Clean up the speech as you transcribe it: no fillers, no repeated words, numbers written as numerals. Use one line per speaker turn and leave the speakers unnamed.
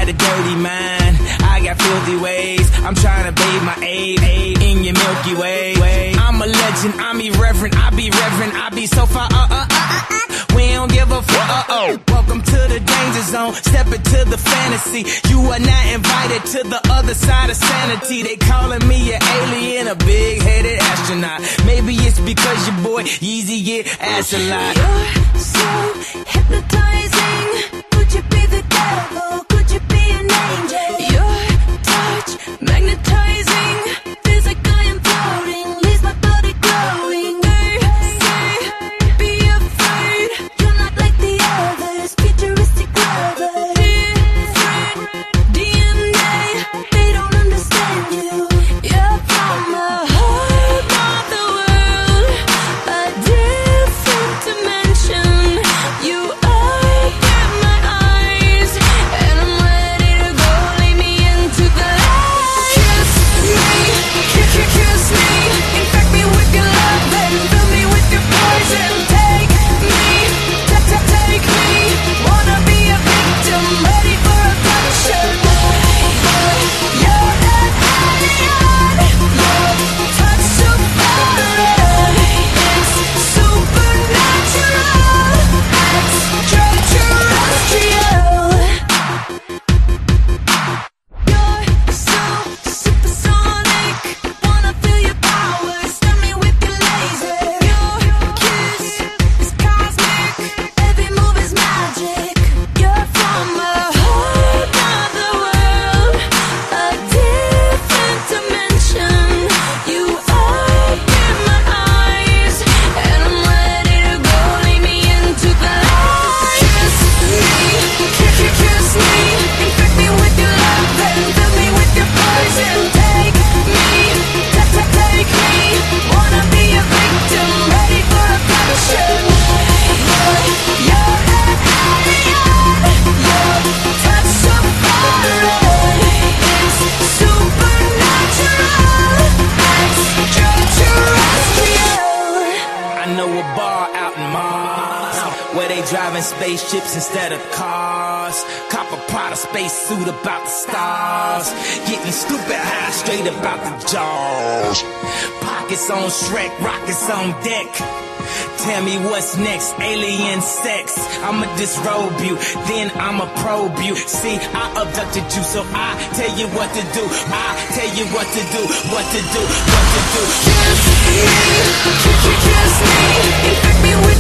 got a dirty mind, I got filthy ways. I'm trying to bathe my aid in your Milky Way. I'm a legend, I'm irreverent, I be reverent, I be so far, we don't give a fuck, Welcome to the danger zone, step into the fantasy. You are not invited to the other side of sanity. They calling me an alien, a big-headed astronaut. Maybe it's because your boy Yeezy get ass a lot.
You're so hypnotizing. Could you be the devil? Could you be an angel? Your touch magnetizing. Feels like I am floating, leaves my body glowing. They say, be afraid. You're not like the others, futuristic lovers. Different DNA, they don't understand you. You're from a whole other world, a different dimension. You open my eyes, and I'm ready to go. Lead me into the light. Kiss me, infect me with your love and fill me with your poison. Take me, wanna be a victim, ready for abduction. You're an alien, your touch so foreign. It's supernatural, extraterrestrial. You're so supersonic, wanna feel your power, stun me with your laser. Your kiss is cosmic, every move is magic. You're from a whole other world, a different dimension. You open my eyes, and I'm ready to go. Lead me into the light. Kiss me, infect me with your love and fill me with your poison. Take me, wanna be a victim, ready for abduction. You're an alien, your touch so foreign. It's supernatural, extraterrestrial.
I know a bar out in Mars where they driving spaceships instead of cars. Cop a Prada spacesuit about the stars. Getting stupid high straight about the jaws. Pockets on Shrek, rockets on deck. Tell me what's next, alien sex. I'ma disrobe you, then I'ma probe you. See, I abducted you, so I tell you what to do. I tell you what to do, what to do, what to do.
Kiss me, infect me with